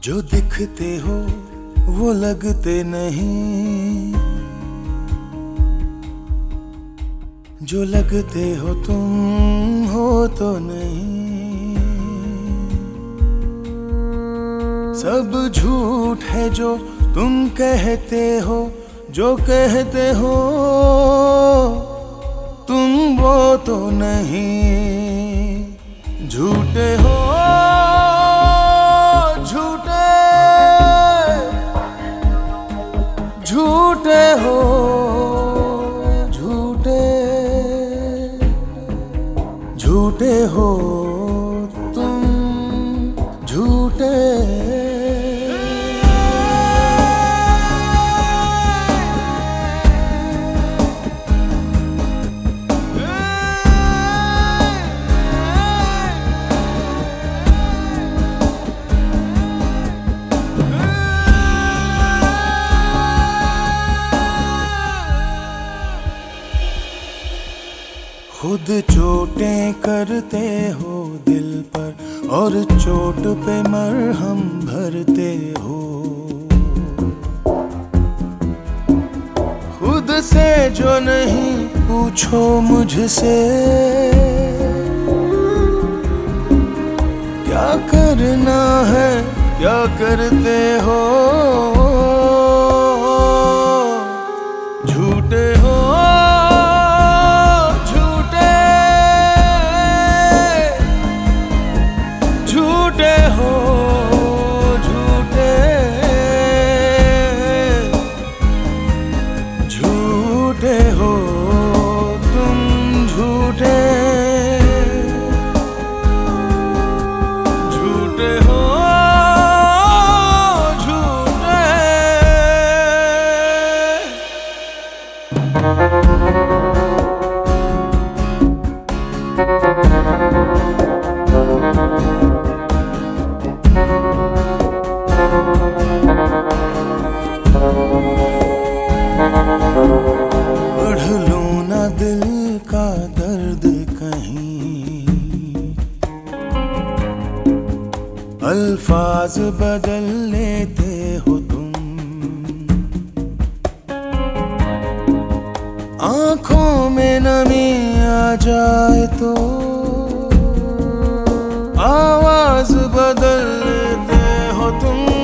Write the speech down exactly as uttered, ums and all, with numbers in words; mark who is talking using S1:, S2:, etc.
S1: जो दिखते हो वो लगते नहीं, जो लगते हो तुम हो तो नहीं। सब झूठ है जो तुम कहते हो, जो कहते हो तुम वो तो नहीं। झूठे हो झूठे, झूठे हो झूठे, झूठे हो तुम झूठे। खुद चोटें करते हो दिल पर और चोट पे मरहम भरते हो। खुद से जो नहीं पूछो मुझसे, क्या करना है क्या करते हो। झूठे हो झूठे हो झूठे, झूठे हो तुम झूठे, झूठे हो झूठे। पढ़ लूं ना दिल का दर्द कहीं, अल्फाज बदल लेते हो तुम। आंखों में नमी आ जाए तो आवाज बदल लेते हो तुम।